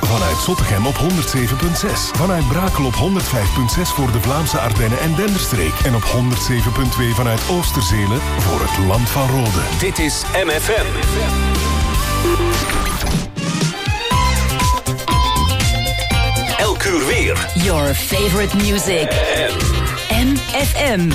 Vanuit Zottegem op 107.6. Vanuit Brakel op 105.6 voor de Vlaamse Ardennen en Denderstreek. En op 107.2 vanuit Oosterzelen voor het Land van Rode. Dit is MFM. Elk uur weer. Your favorite music. MFM.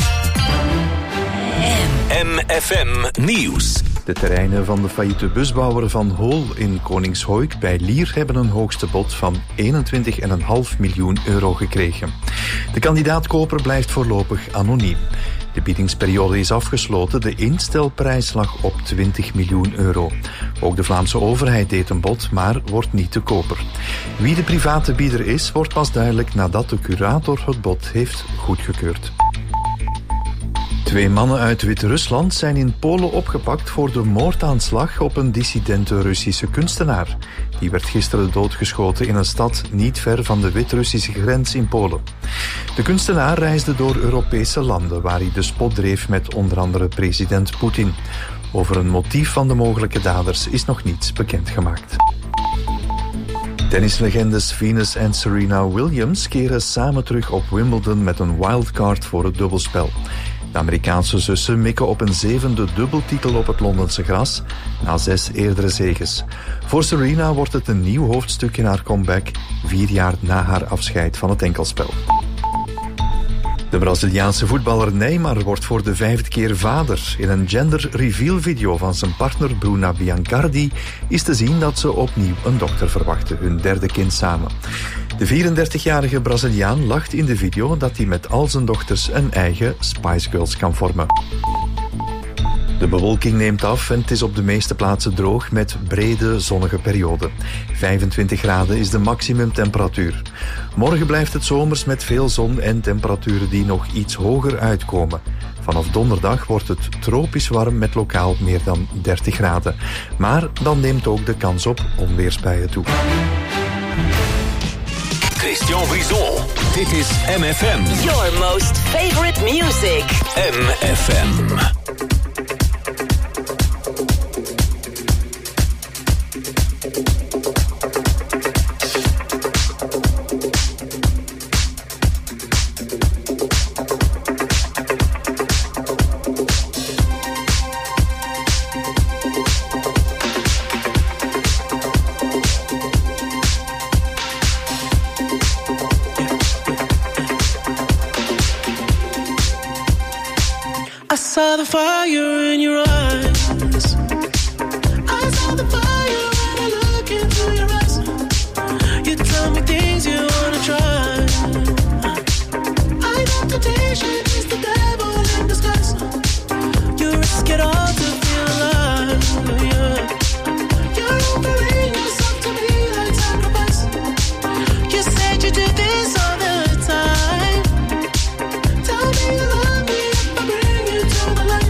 MFM Nieuws. De terreinen van de failliete busbouwer Van Hool in Koningshoik bij Lier hebben een hoogste bod van 21,5 miljoen euro gekregen. De kandidaat-koper blijft voorlopig anoniem. De biedingsperiode is afgesloten, de instelprijs lag op 20 miljoen euro. Ook de Vlaamse overheid deed een bod, maar wordt niet de koper. Wie de private bieder is, wordt pas duidelijk nadat de curator het bod heeft goedgekeurd. 2 mannen uit Wit-Rusland zijn in Polen opgepakt voor de moordaanslag op een dissidente Russische kunstenaar. Die werd gisteren doodgeschoten in een stad niet ver van de Wit-Russische grens in Polen. De kunstenaar reisde door Europese landen waar hij de spot dreef met onder andere president Poetin. Over een motief van de mogelijke daders is nog niets bekendgemaakt. Tennislegendes Venus en Serena Williams keren samen terug op Wimbledon met een wildcard voor het dubbelspel. De Amerikaanse zussen mikken op een 7e dubbeltitel op het Londense gras, na 6 eerdere zeges. Voor Serena wordt het een nieuw hoofdstuk in haar comeback, 4 jaar na haar afscheid van het enkelspel. De Braziliaanse voetballer Neymar wordt voor de 5e keer vader. In een gender reveal video van zijn partner Bruna Biancardi is te zien dat ze opnieuw een dochter verwachten, hun 3e kind samen. De 34-jarige Braziliaan lacht in de video dat hij met al zijn dochters een eigen Spice Girls kan vormen. De bewolking neemt af en het is op de meeste plaatsen droog met brede zonnige perioden. 25 graden is de maximumtemperatuur. Morgen blijft het zomers met veel zon en temperaturen die nog iets hoger uitkomen. Vanaf donderdag wordt het tropisch warm met lokaal meer dan 30 graden. Maar dan neemt ook de kans op onweersbuien toe. Christian Brison. Dit is MFM. Your most favorite music. MFM. I saw the fire in your eyes. I saw the fire when I look into your eyes. You tell me things you wanna try. I know temptation is the devil in disguise. You risk it all to feel alive. Yeah. You're offering yourself to me like sacrifice. You said you do this all the time. Tell me you love me if I bring you to the light.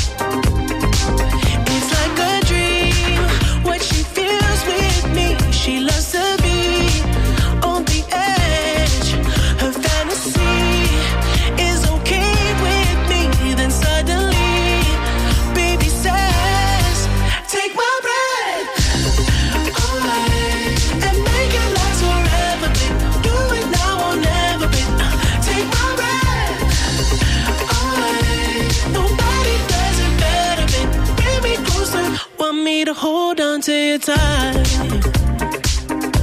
It's like a dream what she feels with me. She loves to be on the edge. Her fantasy is okay with me. Then suddenly, baby says, take my breath away and make it last forever, babe. Do it now or never, babe. Take my breath away. Nobody does it better, babe. Bring me closer. Want me to hold on to you tight.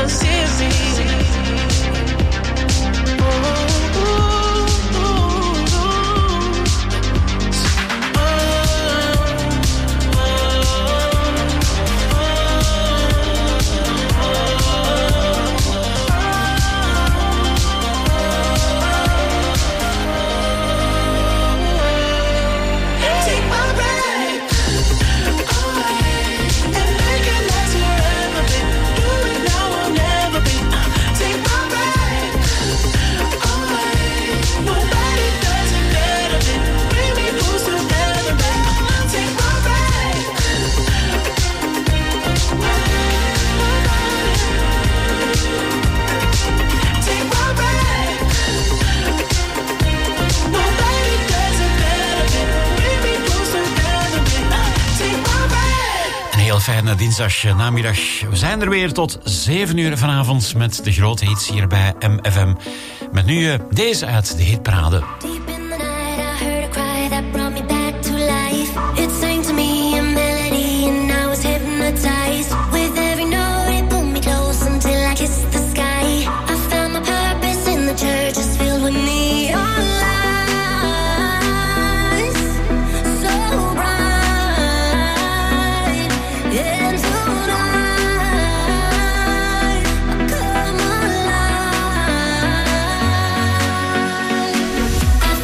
Fijne dinsdagnamiddag. We zijn er weer tot 7 uur vanavond met de grote hits hier bij MFM. Met nu deze uit de hitparade. I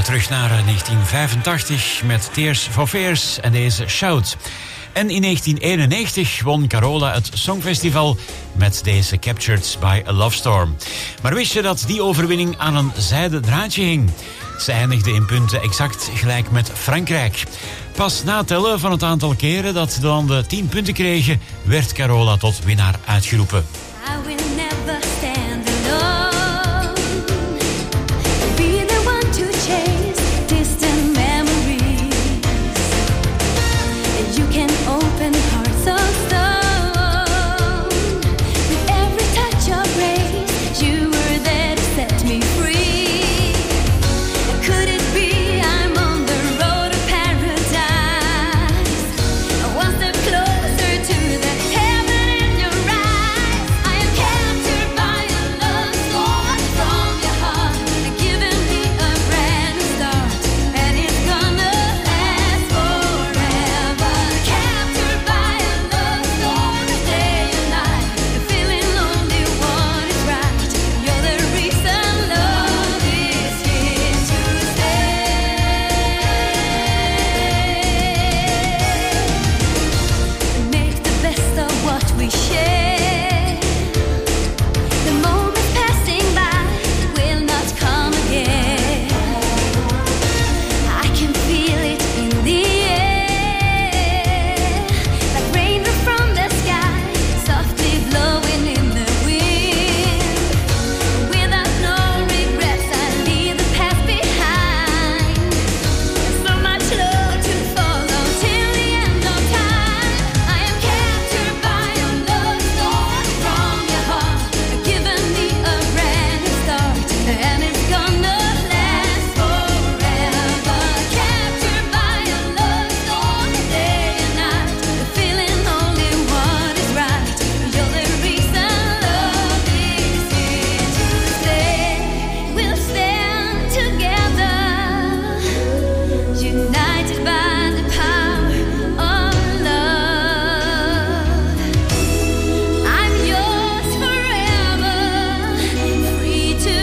terug naar 1985 met Tears for Fears en deze Shout. En in 1991 won Carola het Songfestival met deze Captured by a Love Storm. Maar wist je dat die overwinning aan een zijden draadje hing? Ze eindigde in punten exact gelijk met Frankrijk. Pas na tellen van het aantal keren dat de landen 10 punten kregen, werd Carola tot winnaar uitgeroepen. I will never stand alone. Be the one to chase distant memories. You can open hearts of stone. With every touch of grace, you were there to set me free. Could it be I'm on the road to paradise? One step closer to the heaven in your eyes. I am captured by a love storm from your heart, giving me a brand new start, and it's gonna last forever. Captured by a love storm, day and night, feeling only one is right. You're the reason love is here to stay. Make the best of what we share. The moment passing by will not come again. I can feel it in the air, like raindrop from the sky, softly blowing in the wind. Without no regrets, I leave the past behind. So much love to follow till the end of time. I am captured by a love storm from your heart, giving me a brand new start, and it's gonna last forever. Captured by a love storm, day and night, feeling only one is right. You're the reason love is here to stay. We'll stand together, united by the power of love. I'm yours forever, free to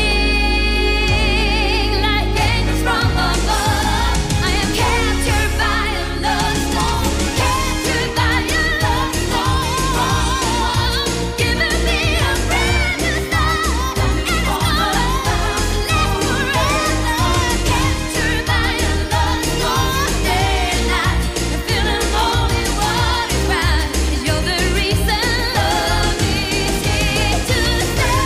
sing like angels from above. I am captured by a love storm, captured by a love storm, giving me a brand new start, and it's gonna last forever. Captured by a love storm, day and night, feeling only what is right. You're the reason love is here to stay.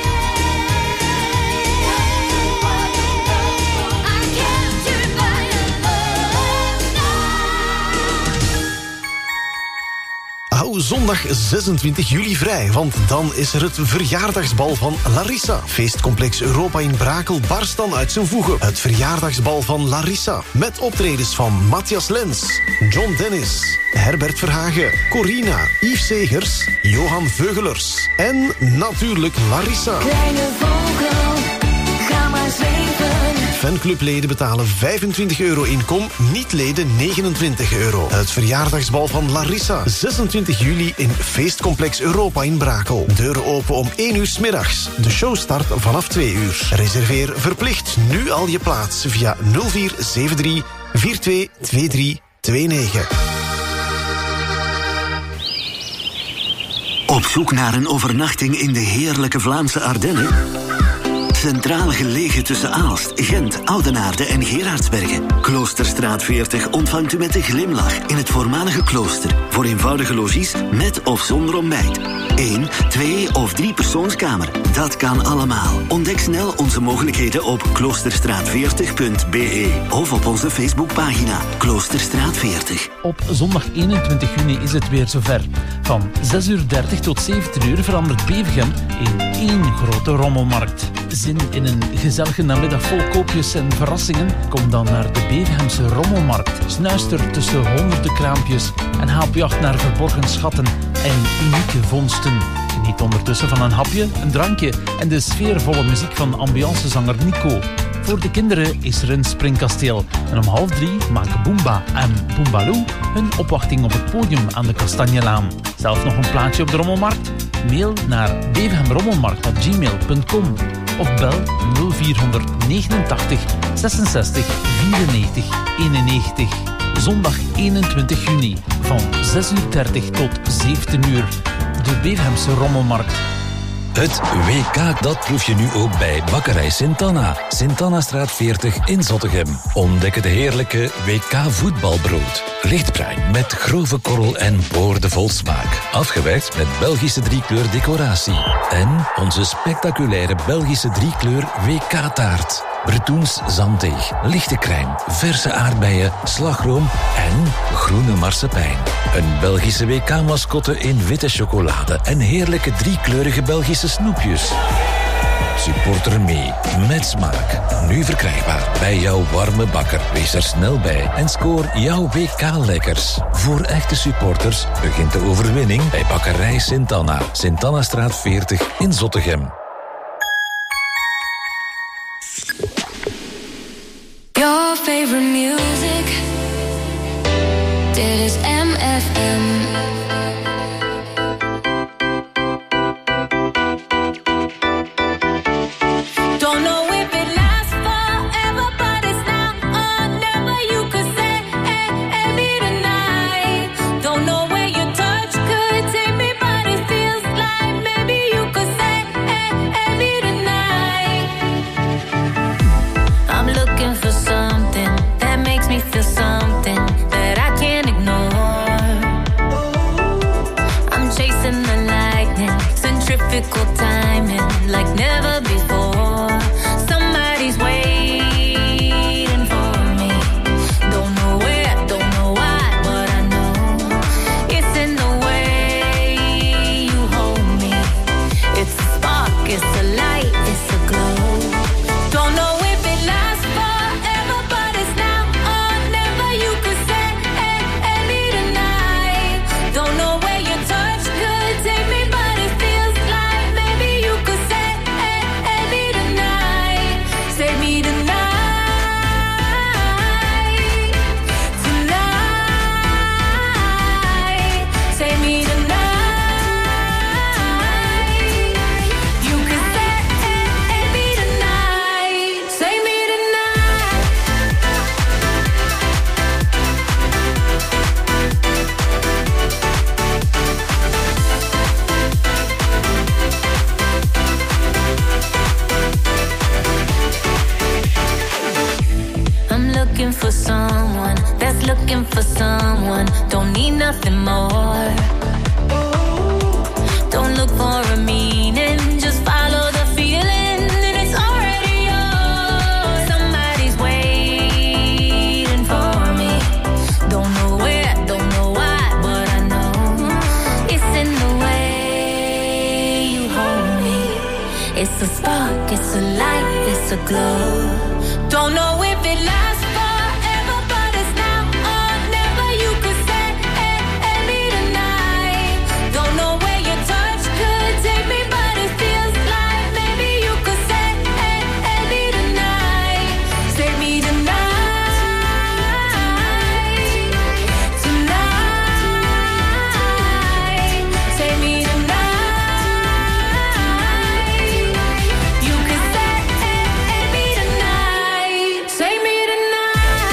I'm captured by a love storm. Hou zondag 26 juli vrij, want dan is er het verjaardagsbal van Larissa. Feestcomplex Europa in Brakel barst dan uit zijn voegen. Het verjaardagsbal van Larissa. Met optredens van Matthias Lens, John Dennis, Herbert Verhagen, Corina, Yves Segers, Johan Veugelers en natuurlijk Larissa. Kleine vogel, ga maar zweven. Fanclubleden betalen €25 inkom, niet-leden €29. Het verjaardagsbal van Larissa. 26 juli in Feestcomplex Europa in Brakel. Deuren open om 1 uur 's middags. De show start vanaf 2 uur. Reserveer verplicht nu al je plaats via 0473 422329. Op zoek naar een overnachting in de heerlijke Vlaamse Ardennen? Centraal gelegen tussen Aalst, Gent, Oudenaarde en Gerardsbergen. Kloosterstraat 40 ontvangt u met een glimlach in het voormalige klooster. Voor eenvoudige logies met of zonder ontbijt. 1, 2 of 3 persoonskamer. Dat kan allemaal. Ontdek snel onze mogelijkheden op kloosterstraat40.be of op onze Facebookpagina Kloosterstraat 40. Op zondag 21 juni is het weer zover. Van 6:30 tot 17 uur verandert Bevergem in één grote rommelmarkt. Zin in een gezellige namiddag vol koopjes en verrassingen? Kom dan naar de Bevergemse Rommelmarkt. Snuister tussen honderden kraampjes en haal op jacht naar verborgen schatten en unieke vondsten. Geniet ondertussen van een hapje, een drankje en de sfeervolle muziek van ambiancezanger Nico. Voor de kinderen is er een springkasteel. En om 2:30 maken Boomba en Boombaloo hun opwachting op het podium aan de Kastanjelaan. Zelf nog een plaatje op de rommelmarkt? Mail naar bevergemrommelmarkt@gmail.com. of bel 0489 66 94 91. Zondag 21 juni van 6:30 tot 17 uur. De Beerhemse Rommelmarkt. Het WK, dat proef je nu ook bij Bakkerij Sint-Anna. Sint-Annastraat 40 in Zottegem. Ontdek het heerlijke WK voetbalbrood. Lichtbruin met grove korrel en boordevol smaak. Afgewerkt met Belgische driekleur decoratie. En onze spectaculaire Belgische driekleur WK-taart. Bretoens zanddeeg, lichte crème, verse aardbeien, slagroom en groene marsepein. Een Belgische WK-mascotte in witte chocolade en heerlijke driekleurige Belgische snoepjes. Supporter mee, met smaak. Nu verkrijgbaar bij jouw warme bakker. Wees er snel bij en scoor jouw WK-lekkers. Voor echte supporters begint de overwinning bij Bakkerij Sint-Anna. Sint-Annastraat 40 in Zottegem. Your favorite music. Dit is MFM. Don't know if it lasts forever, but it's now or never. You could say, hey, me tonight. Don't know where your touch could take me, but it feels like maybe you could say, hey, me tonight. I'm looking for something that makes me feel something that I can't ignore. I'm chasing the lightning, centrifugal timing like never before. Somebody's waiting for me. Don't know where, don't know why, but I know it's in the way you hold me. It's a spark, it's a light, it's a glow. Don't know if it lasts forever, but it's now or never. You could say, hey, me tonight. Don't know where your touch could take me, but it feels like maybe you could say, hey, me tonight. Say me tonight. Tonight. Say me tonight. You could say, hey, me tonight. Say me tonight. I'm looking for someone that's looking for someone. Don't need nothing more. Don't look for a meaning, just follow the feeling, and it's already yours. Somebody's waiting for me. Don't know where, don't know why, but I know it's in the way you hold me. It's a spark, it's a light, it's a glow. Don't know if it lasts forever, but it's now or never. You could say, hey, me tonight. Don't know where your touch could take me, but it feels like maybe you could say, hey, me tonight. Say me tonight. Tonight. Say me tonight. You could say, hey, me tonight. Say me tonight.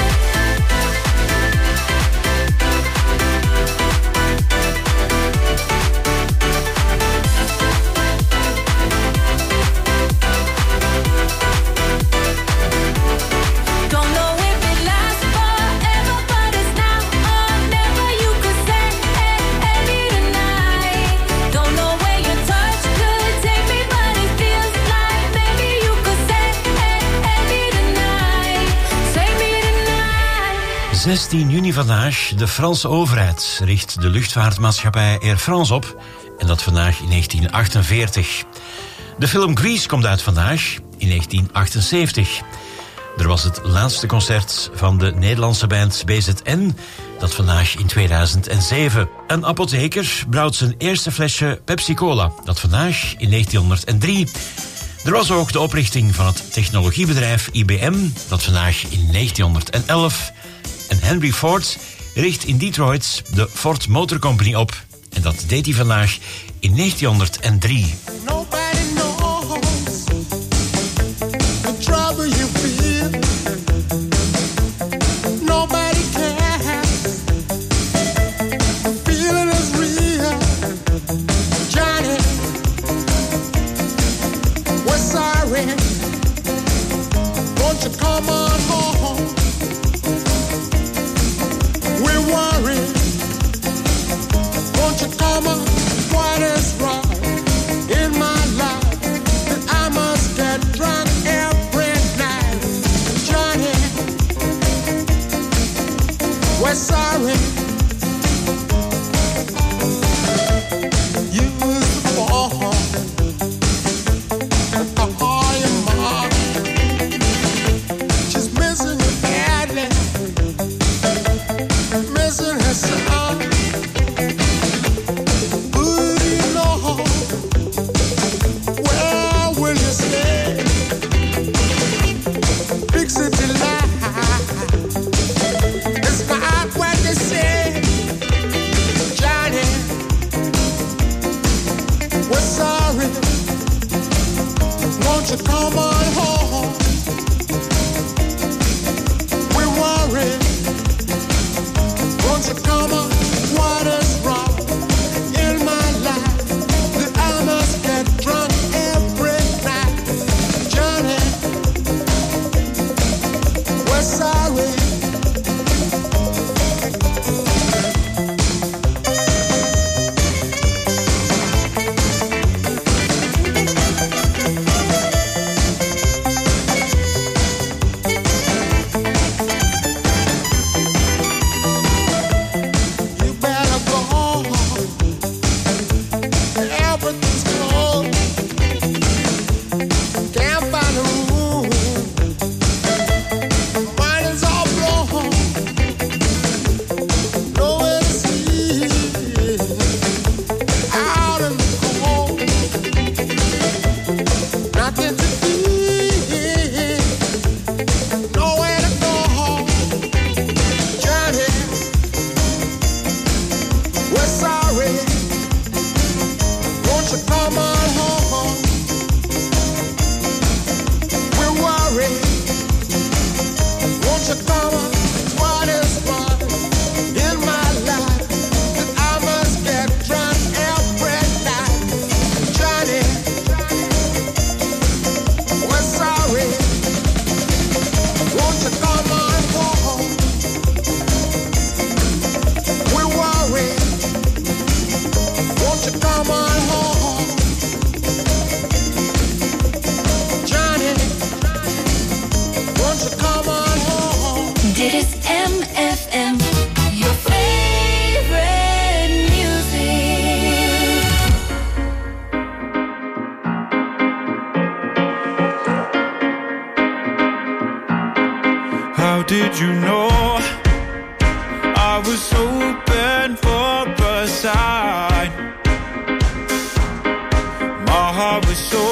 Don't know if it lasts forever, but it's now or never. You could say, hey, me tonight. Don't know where your touch could take me, but it feels like maybe you could say, hey, me tonight. Say me tonight. 16 juni vandaag. De Franse overheid richt de luchtvaartmaatschappij Air France op. En dat vandaag in 1948. De film Grease komt uit vandaag in 1978. Er was het laatste concert van de Nederlandse band BZN. Dat vandaag in 2007. Een apotheker brouwt zijn eerste flesje Pepsi-Cola. Dat vandaag in 1903. Er was ook de oprichting van het technologiebedrijf IBM. Dat vandaag in 1911. En Henry Ford richt in Detroit de Ford Motor Company op. En dat deed hij vandaag in 1903. Nobody knows sorry. Won't you come on home? We're worried. Won't you come on? What is wrong in my life that I must get drunk every night? Johnny, we're sorry. You was born. She's missing you badly, missing her son. Ooh, you know, where will you stay? Big city life, it's not what they say. Johnny, we're sorry. Won't you come on home? We're worried. Won't you come on? What is wrong in my life that I must get drunk every night? Johnny, we're sorry. You better go. Everything's closed. Can't find a room. Mine is all blown. Nowhere to see. Out in the cold. Nothing to eat. Nowhere to go. Johnny, we're sorry. Won't you come on home? We're worried. Won't you come on? What is wrong in my life that I must get drunk every night? Johnny, we're sorry. Won't you come on home? We're worried. Won't you come on home? Johnny, won't you come on home? Dit is MFM, your favorite music. How did you know I was open for a sign? My heart was so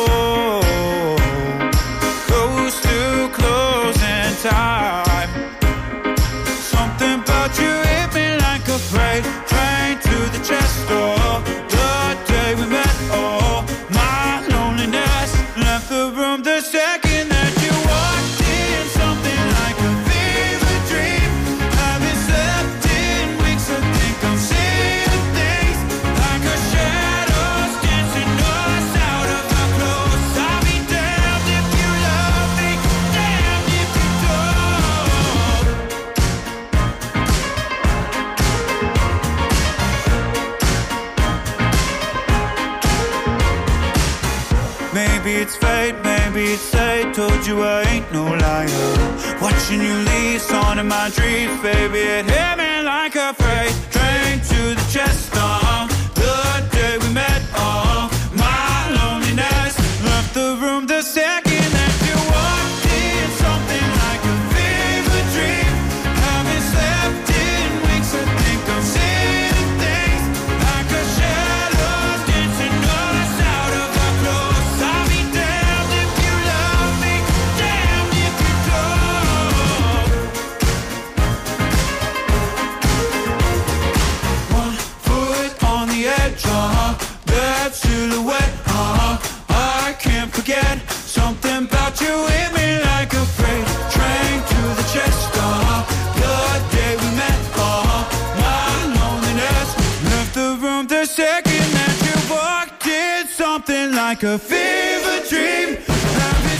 close to closing time. Something about you hit me like a freight train to the chest door. The day we met, oh, my loneliness left the room the second that you walked in. Something like a fever dream. Haven't slept in weeks. I think I'm seeing things like a shadows dancing us out of our clothes. I'll be damned if you love me, damned if you don't. Maybe it's fate, maybe it's fate. Told you I ain't no liar. Watching you leave, on in my dreams, baby, it hit me like a freight train to the chest. The day we met, my loneliness left the room the second that you walked in. Something like a fever dream. Haven't slept in weeks. I think I'm seeing things like a shadow dancing us out of our clothes. I'll be damned if you love me, damned if you don't. One foot on the edge, that silhouette, I can't forget. Something about you hit me like a freight train to the chest. The day we met, my loneliness left the room the second that you walked in. Something like a fever dream.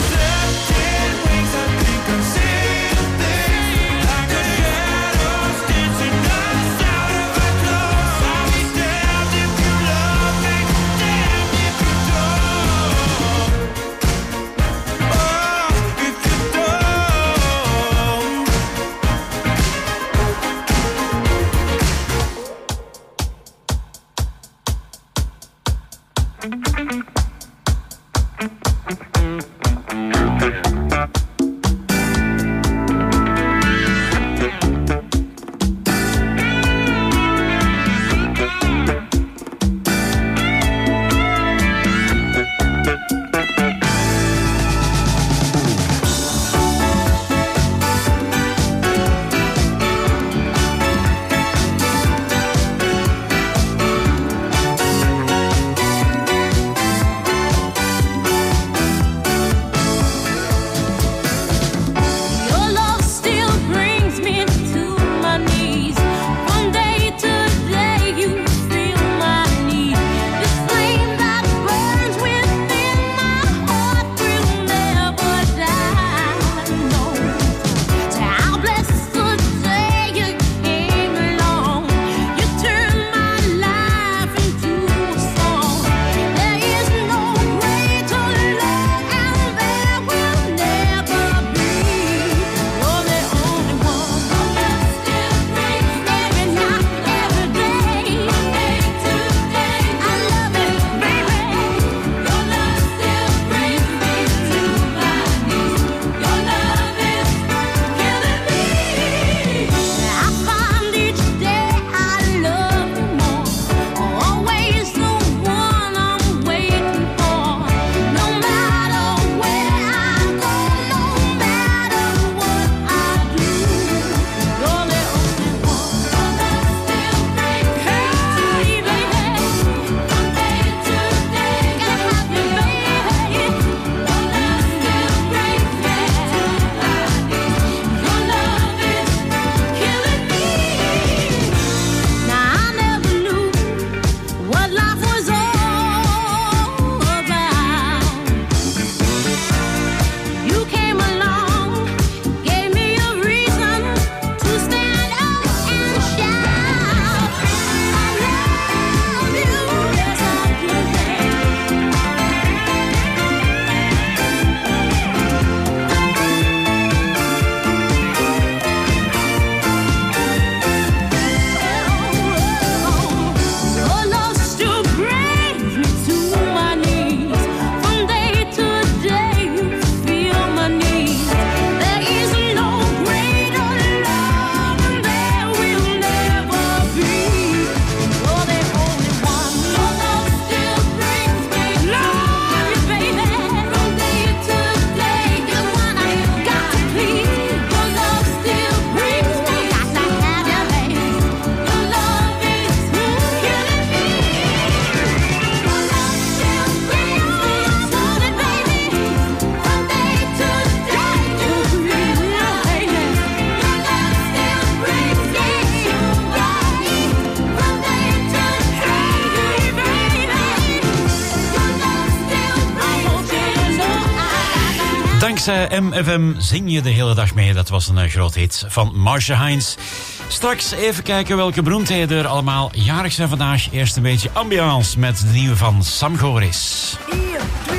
Dankzij MFM zing je de hele dag mee. Dat was een groot hit van Marcia Hines. Straks even kijken welke beroemdheden er allemaal jarig zijn vandaag. Eerst een beetje ambiance met de nieuwe van Sam Goris. 1, 2,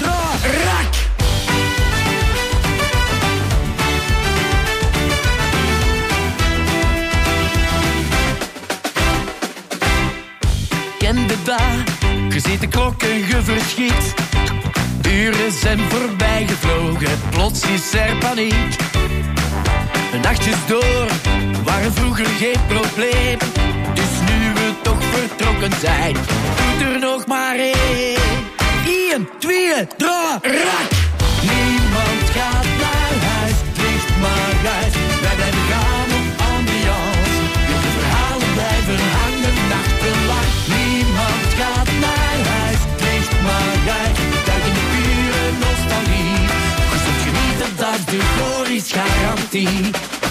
3, rak! Ken de dag, je ziet de klok en je verschiet. Uren zijn voorbij gevlogen, plots is er paniek. De nachtjes door waren vroeger geen probleem. Dus nu we toch vertrokken zijn, doet er nog maar één. 1, 2, 3, rak! Niemand gaat naar huis, het ligt maar uit. Wij blijven gaan op ambiance. De verhalen blijven hangen nachtenlang. Niemand gaat naar huis, het ligt maar uit. Duik in de pure nostalgie. Je zult genieten, dat is de Goris garantie.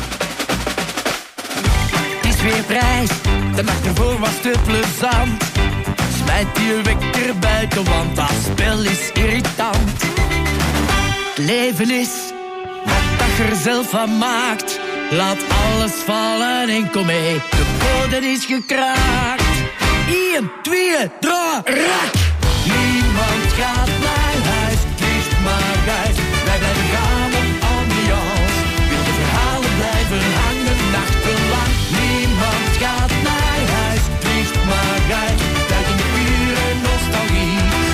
Het is weer prijs, de nacht ervoor was te plezant. Smijt je wekker buiten, want dat spel is irritant. Het leven is wat je er zelf van maakt. Laat alles vallen en kom mee, de code is gekraakt. 1, 2, 3, rak! Niemand gaat naar huis, het ligt maar uit. Wij blijven gaan op ambiance. Wilde verhalen blijven hangen nachtenlang. Niemand gaat naar huis, het ligt maar uit. Duik in de pure nostalgie.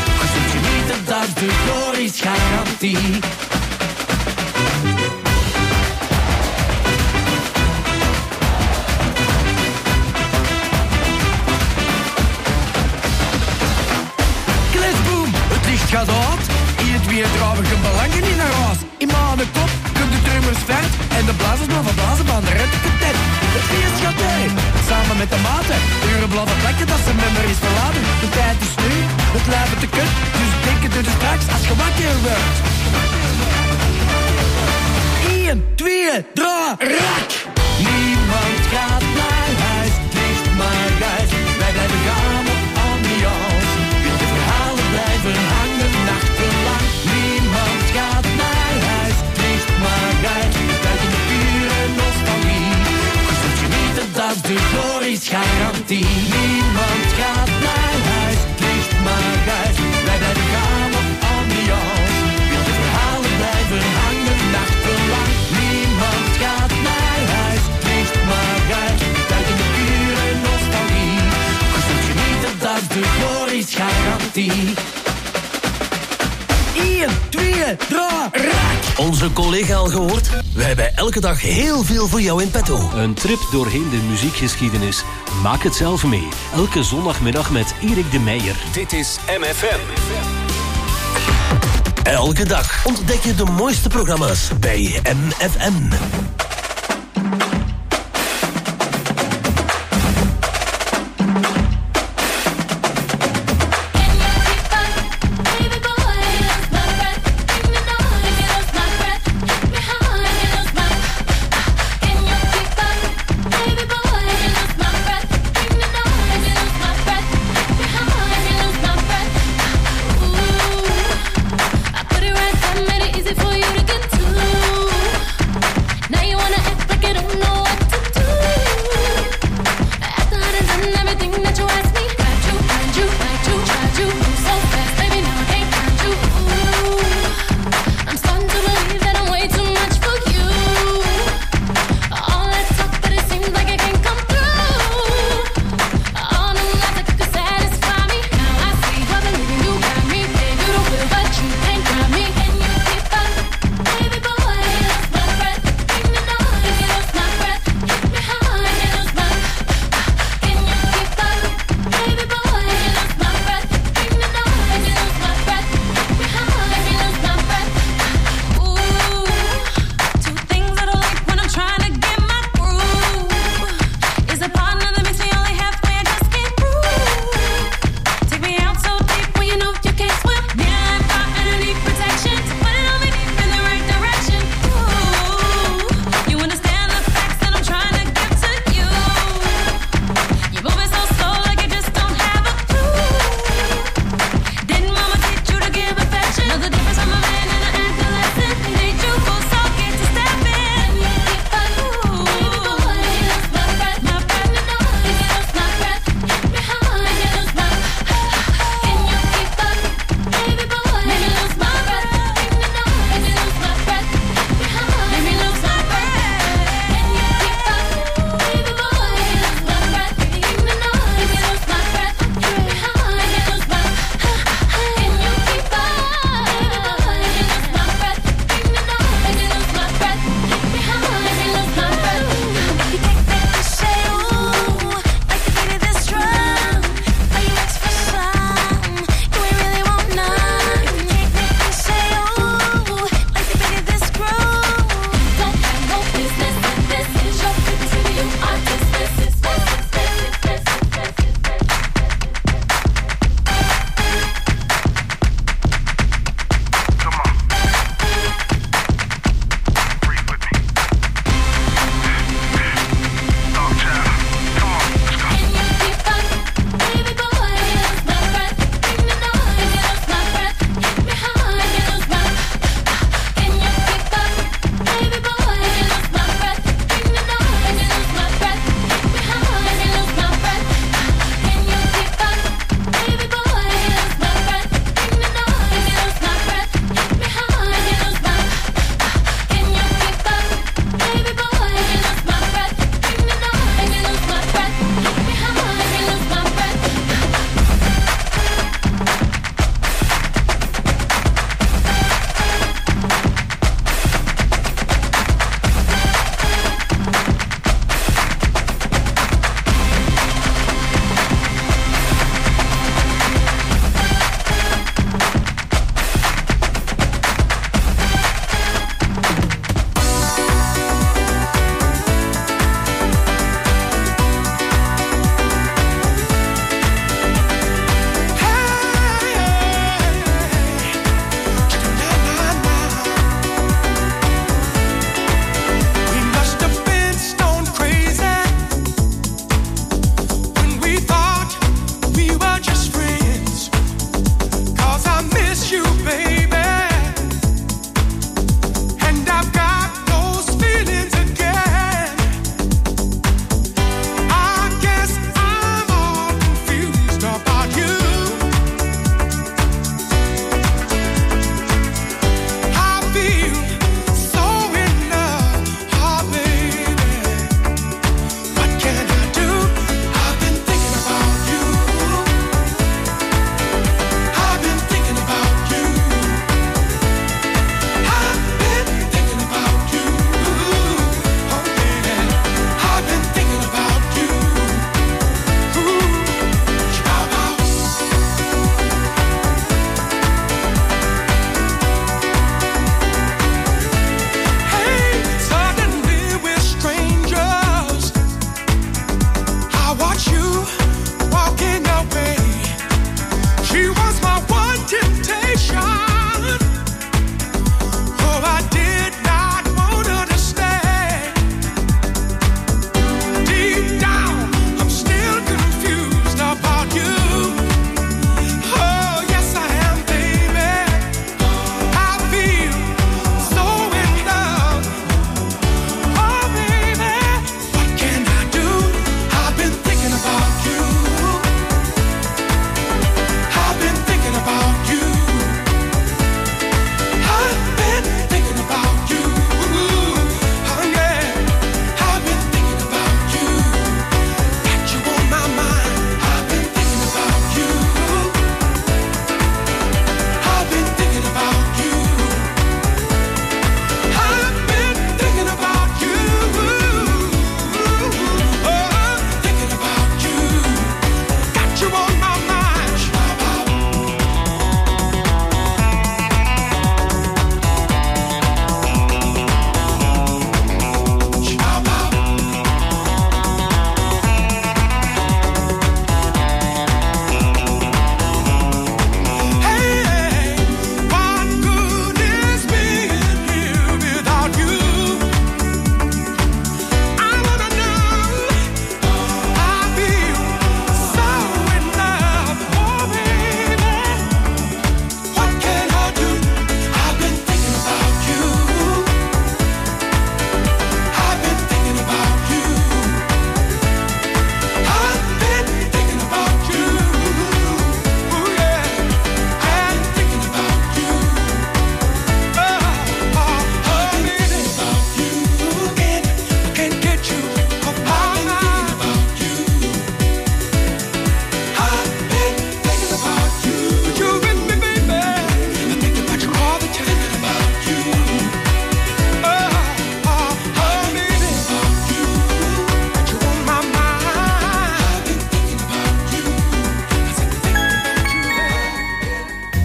de Goris garantie. Kletsboom, het licht gaat uit. In het weer draven geen belangen in naar huis. In mijn kop komt de drummers vet. En de blazers maar van blazen van de retteketet. Het feest gaat mee, samen met de maten. Uren blaffen plekken dat ze met me is verlaten. De tijd is nu, het lijven te kut. Dus denken doe er straks als je wakker wordt. 1, 2, 3, rak! Niemand gaat naar huis, het licht maar uit. Wij blijven gaan op ambiance. De verhalen blijven hangen nachtenlang. Niemand gaat naar huis, het licht maar uit. Tijd in de pure nostalgie. Je zult genieten, dat is de Goris garantie. Niemand gaat naar huis, het licht maar uit. Wij blijven gaan op ambiance. De verhalen blijven hangen nachtenlang. Niemand gaat naar huis, het licht maar uit. Tijd in de pure nostalgie. Je zult genieten, dat is de Goris garantie. 1, 2, 3, raak! Onze collega al gehoord? Wij hebben elke dag heel veel voor jou in petto. Een trip doorheen de muziekgeschiedenis. Maak het zelf mee. Elke zondagmiddag met Erik de Meijer. Dit is MFM. Elke dag ontdek je de mooiste programma's bij MFM. Easy for you to get to. Now you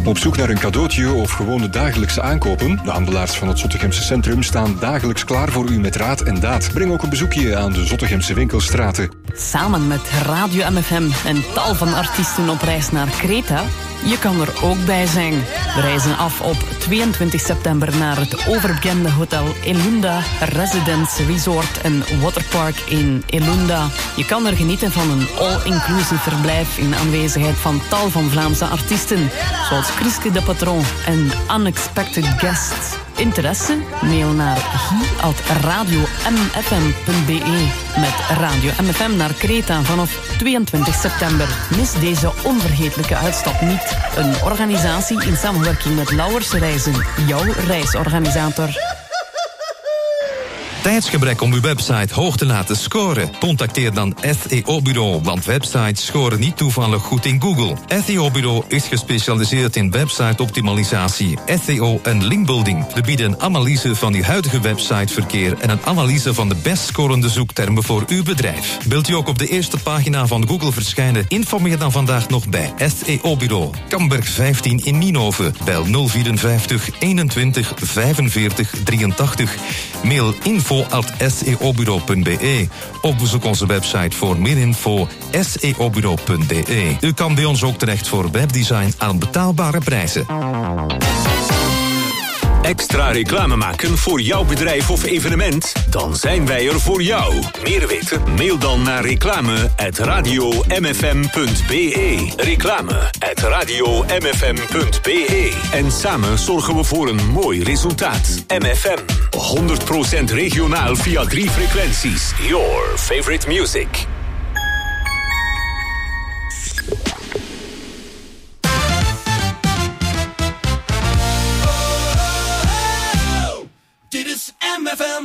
Op zoek naar een cadeautje of gewone dagelijkse aankopen? De handelaars van het Zottegemse centrum staan dagelijks klaar voor u met raad en daad. Breng ook een bezoekje aan de Zottegemse winkelstraten. Samen met Radio MFM en tal van artiesten op reis naar Kreta. Je kan er ook bij zijn. We reizen af op 22 september naar het overbekende hotel Elunda Residence Resort en Waterpark in Elunda. Je kan er genieten van een all-inclusive verblijf in aanwezigheid van tal van Vlaamse artiesten, zoals Chriske de Patron en Unexpected Guests. Interesse? Mail naar hi@radiomfm.be met Radio MFM naar Kreta vanaf 22 september. Mis deze onvergetelijke uitstap niet. Een organisatie in samenwerking met Lauwers Reizen, jouw reisorganisator. Tijdsgebrek om uw website hoog te laten scoren? Contacteer dan SEO-bureau, want websites scoren niet toevallig goed in Google. SEO-bureau is gespecialiseerd in website-optimalisatie, SEO en linkbuilding. We bieden een analyse van uw huidige websiteverkeer en een analyse van de best scorende zoektermen voor uw bedrijf. Wilt u ook op de eerste pagina van Google verschijnen? Informeer dan vandaag nog bij SEO-bureau. Kamberg 15 in Nienhoven. Bel 054 21 45 83. Mail info@seobureau.be of bezoek onze website voor meer info seobureau.be. U kan bij ons ook terecht voor webdesign aan betaalbare prijzen. Extra reclame maken voor jouw bedrijf of evenement? Dan zijn wij er voor jou. Meer weten? Mail dan naar reclame@radiomfm.be. Reclame@radiomfm.be. En samen zorgen we voor een mooi resultaat. MFM. 100% regionaal via 3 frequenties. Your favorite music. Dit is MFM.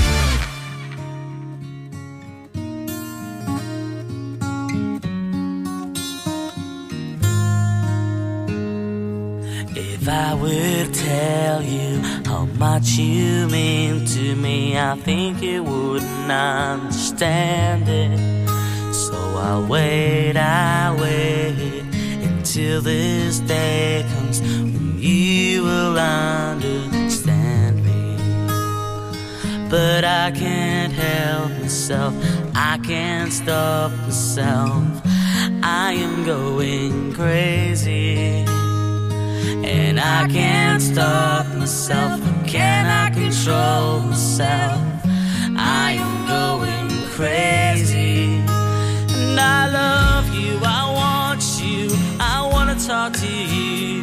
If I would tell you how much you mean to me, I think you wouldn't understand it. So I'll wait until this day comes when you will understand me. But I can't help myself, I can't stop myself, I am going crazy. And I can't stop myself, can I control myself? I am going crazy. And I love you, I want you, I wanna talk to you,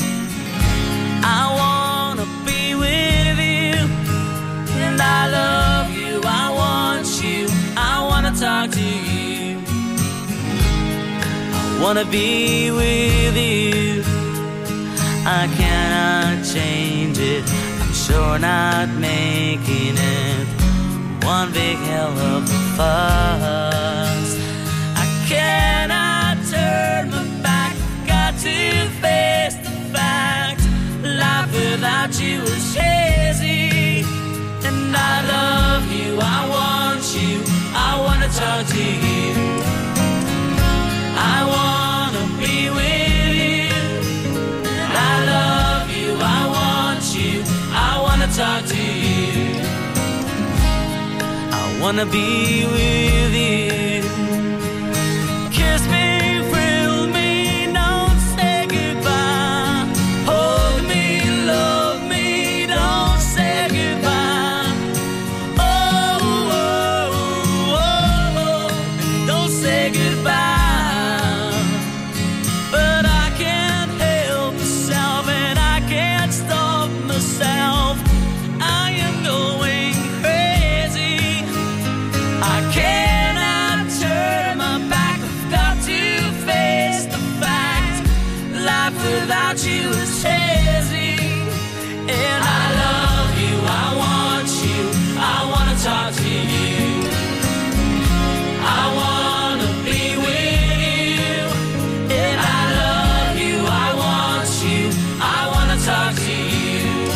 I wanna be with you. And I love you, I want you, I wanna talk to you, I wanna be with you. I cannot change it, I'm sure not making it one big hell of a fuss. I cannot turn my back, got to face the fact, life without you is hazy. And I love you, I want you, I wanna talk to you, I wanna be with you. I love you, I want you, I wanna talk to you, I wanna be with you. Kiss me, thrill me, don't say goodbye. Hold me, love me, don't say goodbye. Oh, oh, oh, oh, don't say goodbye. But I can't help myself and I can't stop myself, I am going crazy. I cannot turn my back, I've got to face the fact, life without you is hazy. And I love you, I want you, I wanna talk to you, I wanna be with you. And I love you, I want you, I wanna talk to you,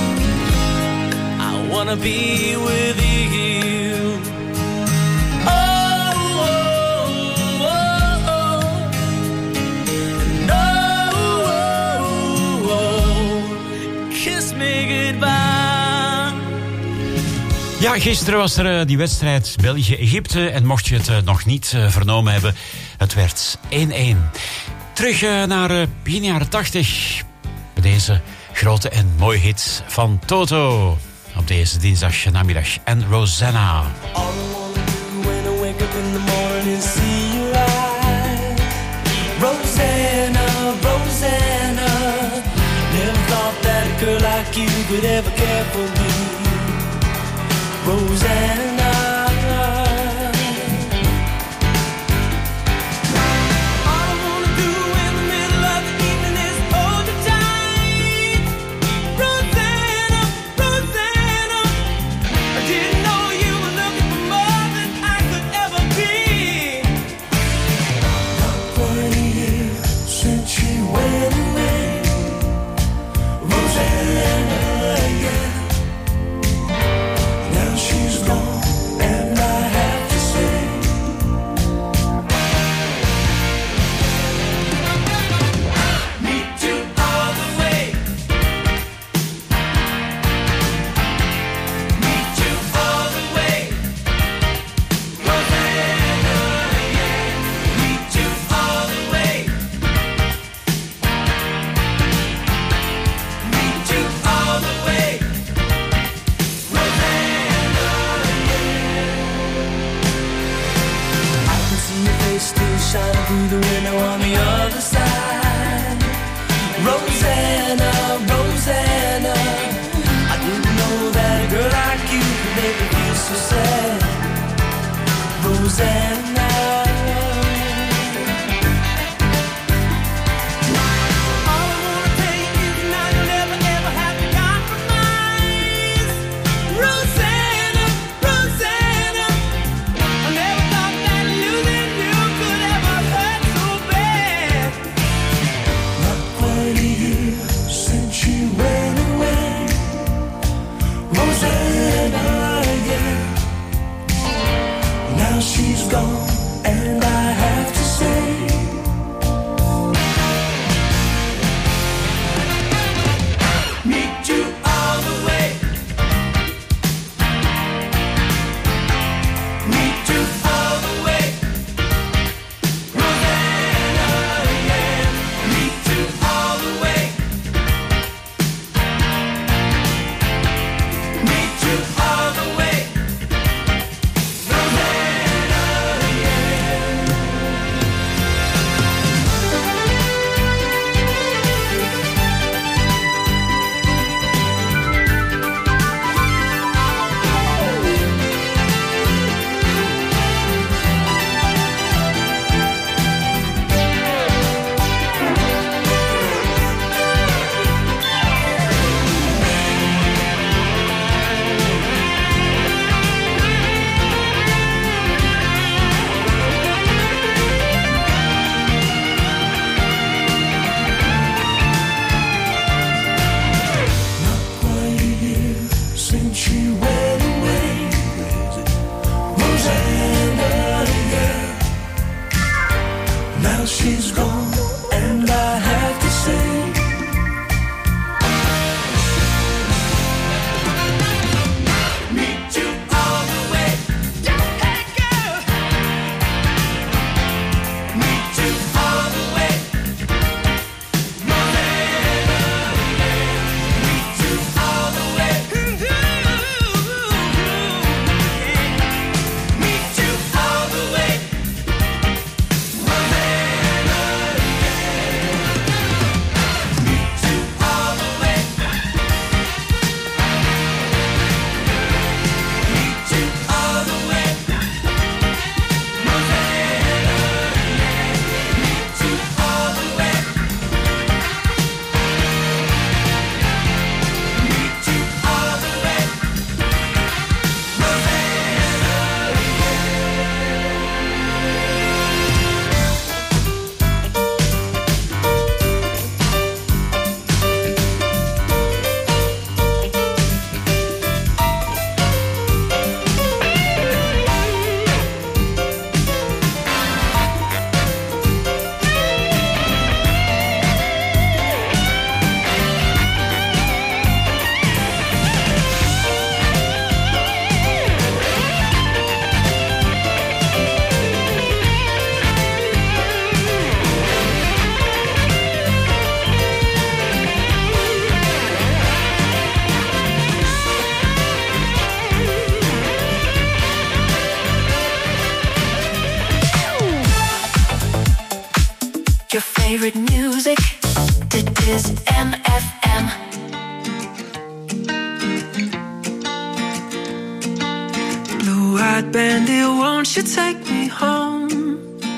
I wanna be with you. Oh, oh, oh, oh. Ja, gisteren was er die wedstrijd België-Egypte. En mocht je het nog niet vernomen hebben, het werd 1-1. Terug naar begin jaren 80. Deze grote en mooie hit van Toto. Op deze dinsdagnamiddag. En Rosanna. All I wanna do when I wake up in the morning is see your eyes. Rosanna, Rosanna. Never thought that a girl like you could ever care for me. Rosanna. All I wanna do in the middle of the evening is hold you tight. Rosanna, Rosanna. I didn't know you were looking for more than I could ever be. Not quite a year since she went away. Rosanna, yeah. Now she's gone, and I have to say, meet you all the way. Meet you all the way. Rosanna, yeah. Meet you all the way. Meet you all the way. I can see your face still shining through the window on the other side. Rosanna, Rosanna. I didn't know that a girl like you could make me feel so sad. Rosanna. All I wanna tell you is now you'll never, ever have to compromise. Rosanna, Rosanna. I never thought that losing you could ever hurt so bad. Not quite a year since she went away. Rosanna, yeah. Now she's gone, is MFM. Blue-eyed bandit, won't you take me home?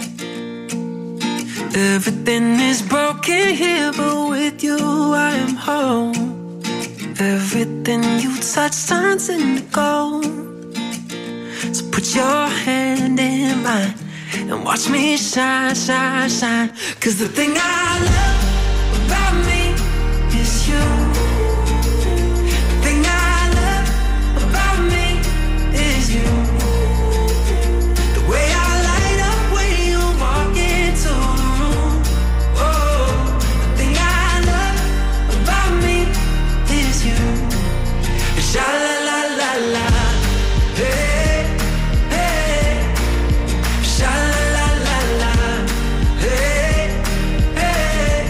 Everything is broken here, but with you I am home. Everything you touch turns into gold. So put your hand in mine and watch me shine, shine, shine. 'Cause the thing I love about me is you. The thing I love about me is you. The way I light up when you walk into the room. Oh, the thing I love about me is you. Sha la la la la, hey, hey. Sha la la la la, hey, hey.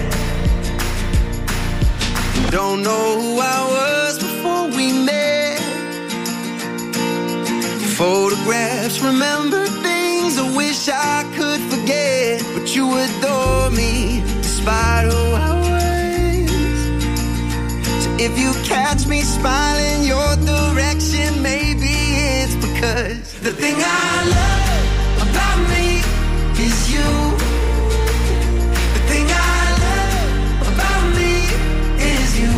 Don't know who I was before we met. Photographs, remember things I wish I could forget. But you adore me despite who I was. So if you catch me smiling your direction, maybe it's because The thing I love about me is you. The thing I love about me is you.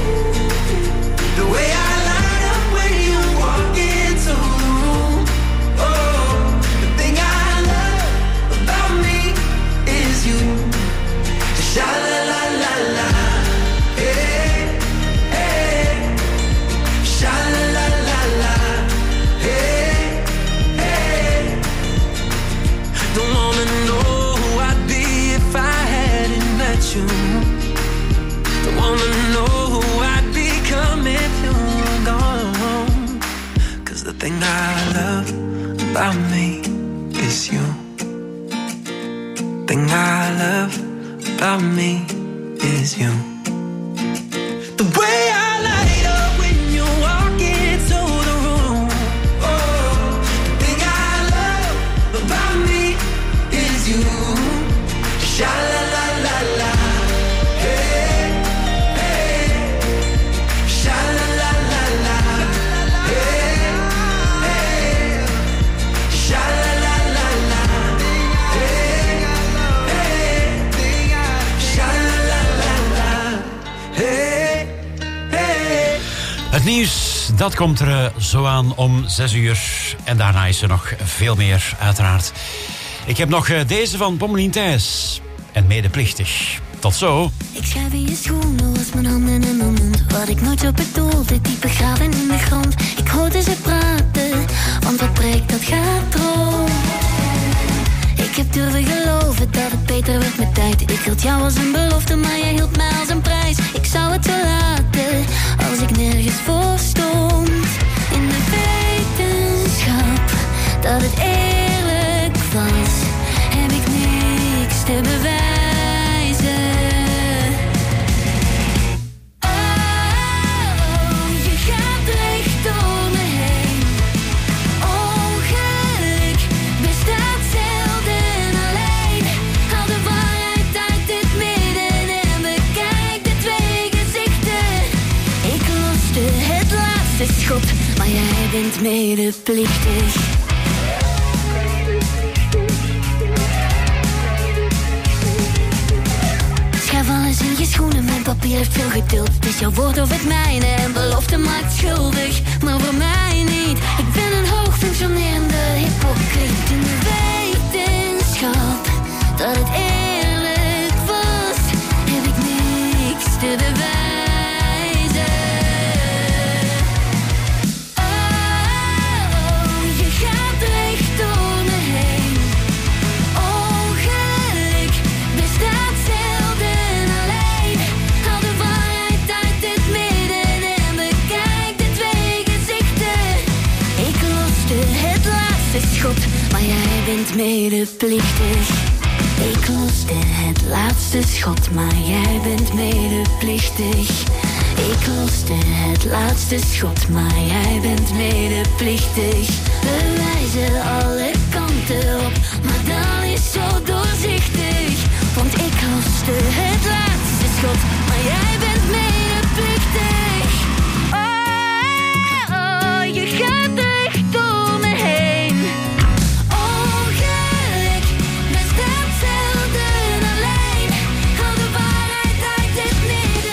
The way I light up when you walk into the room. Oh, the thing I love about me is you. Sha la la la la, hey, hey. Sha la la la la, hey, hey. don't wanna know who I'd be if I hadn't met you. Don't wanna know who I'd become if you were gone. 'Cause the thing I love about me is you. Thing I love about me is you. The way I light up when you walk into the room. Oh, the thing I love about me is you. Sha la la la la, hey, hey. Sha la la la la, hey, hey. Sha la la la la, hey, hey. Sha la la la la, hey, hey. Het nieuws, dat komt er zo aan om 6 uur. En daarna is er nog veel meer, uiteraard. Ik heb nog deze van Pommelien Thijs. En medeplichtig. Tot zo. Ik schuif in je schoenen, was mijn handen in mijn mond. Wat ik nooit zo bedoelde, diep begraven in de grond. Ik hoorde ze praten, want wat breekt, dat gaat rond. Ik heb durven geloven dat het beter werd met tijd. Ik hield jou als een belofte, maar jij hield mij als een prijs. Ik zou het zo laten, als ik nergens voor stond. In de wetenschap dat het eerlijk was, heb ik niks te bewijzen. Je gaat recht door me heen. Ongeluk bestaat zelden alleen. Haal de waarheid uit het midden en bekijk de twee gezichten. Ik loste het laatste schot, maar jij bent medeplichtig. Schuif alles in je schoenen, mijn papier heeft veel geduld. Het is jouw woord of het mijne en belofte maakt schuldig. Maar voor mij niet, ik ben een hoogfunctionerende hypocriet. In de wetenschap dat het eerlijk was, heb ik niks te bewijzen. Oh, je gaat recht door me heen. Ongeluk bestaat zelden alleen. Haal de waarheid uit het midden en bekijk de twee gezichten. Ik loste het laatste schot, maar jij bent medeplichtig. Ik loste het laatste schot, maar jij bent medeplichtig. Ik loste het laatste schot, maar jij bent medeplichtig. Bewijzen alle kanten op, maar dan is zo doorzichtig. Want ik loste het laatste schot. Maar jij